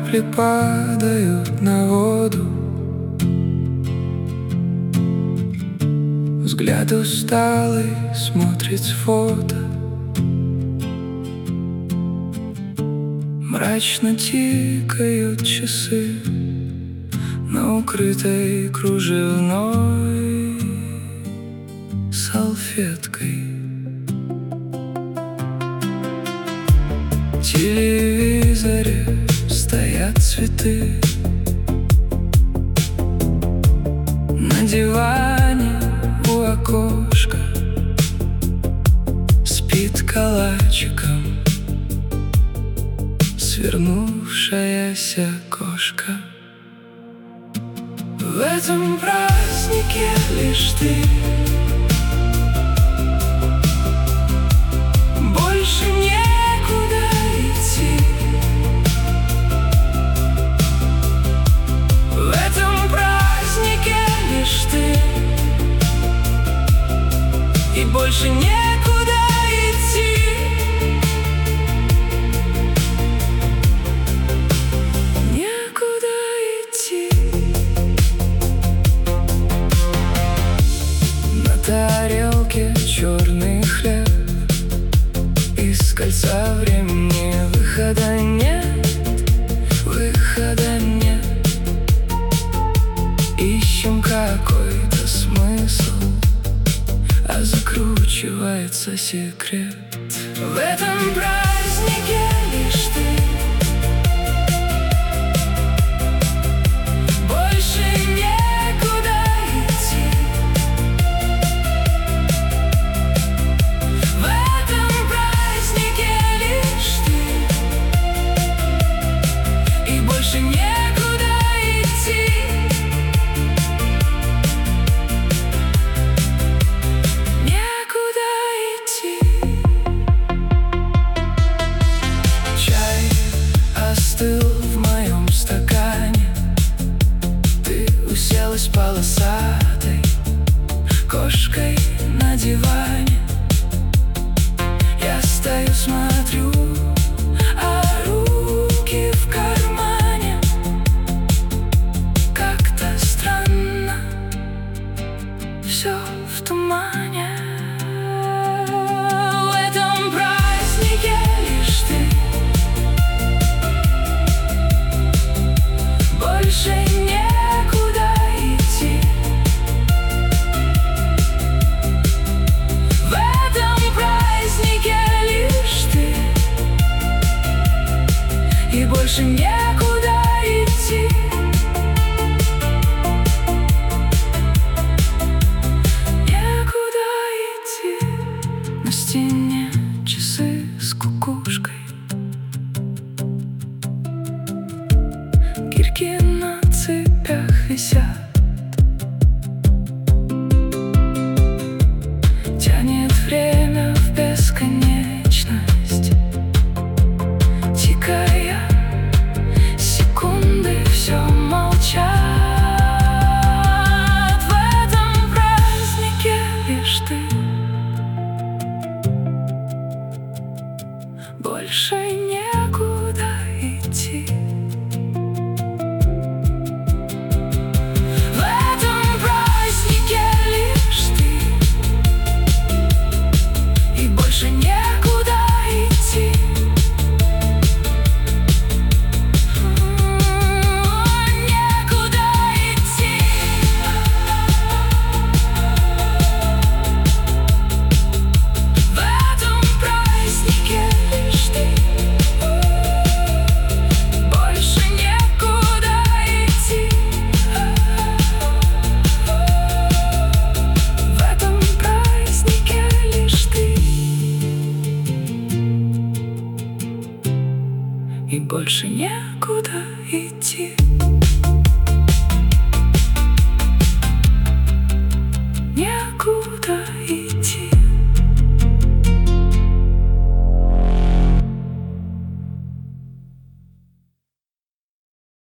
капли падают на воду. Взгляд усталый смотрит с фото. Мрачно тикают часы на укрытой кружевной салфеткой. В телевизоре стоят цветы. На диване у окошка спит калачиком свернувшаяся кошка. В этом празднике лишь ты. Больше некуда идти. В этом празднике лишь ты. И больше некуда идти. Некуда идти. На тарелке черный хлеб. Из кольца времени выхода нет, выхода нет. Ищем какой-то смысл, а закручивается секрет. В этом празднике лишь ты. Больше некуда идти. В этом празднике лишь ты. И больше некуда идти. Некуда идти. Чай остыл в моем стакане. Ты уселась полосатой кошкой на диване. Я стою, смотрю, а руки в кармане. Как-то странно, все в тумане. В этом празднике лишь ты. Больше некуда идти. В этом празднике лишь ты. И больше некуда идти. Некуда идти. На стене часы с кукушкой. Кирки на цепях висят. Тянет время в бесконечность. Тикая секунды, все молчат. В этом празднике лишь ты. Больше некуда идти. В этом празднике лишь ты. И больше некуда идти. Некуда идти. В этом празднике лишь ты. Больше некуда идти. В этом празднике лишь ты. И больше некуда идти.